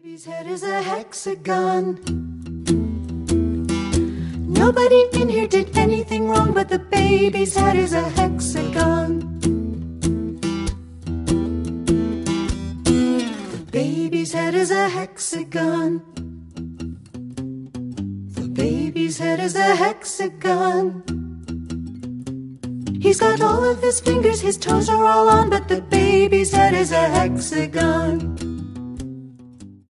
Baby's head is a hexagon. Nobody in here did anything wrong, but the baby's head is a hexagon. The baby's head is a hexagon. The baby's head is a hexagon. He's got all of his fingers, his toes are all on, but the baby's head is a hexagon.